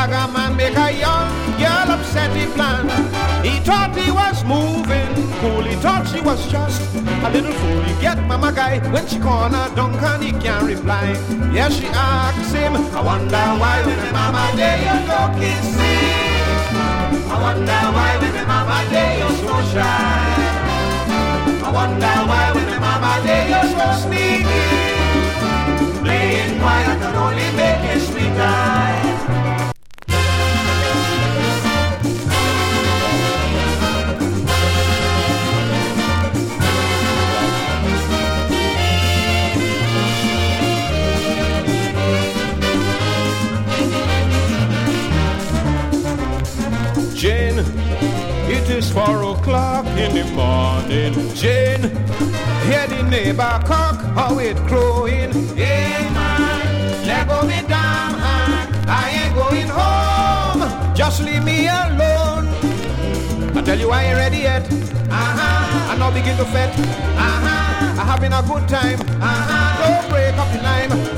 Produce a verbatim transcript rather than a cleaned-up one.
Dagger man make a young girl upset the plan. He thought he was moving cool, he thought she was just a little fool. He get mama guy when she corner dunk and he can't reply. Yeah, she asks him, I wonder why when my mama day you no kissing. I wonder why when my mama day you so shy. I wonder why when my mama day you so sneaky. Playing quiet can only make you sweeter. Jane, it is four o'clock in the morning. Jane, hear the neighbor cock, how it crowing. Hey man, let go me down, I ain't going home. Just leave me alone. I tell you I ain't ready yet. Uh-huh, I now begin to fret. Uh-huh, I having a good time. Uh-huh, don't break up the line.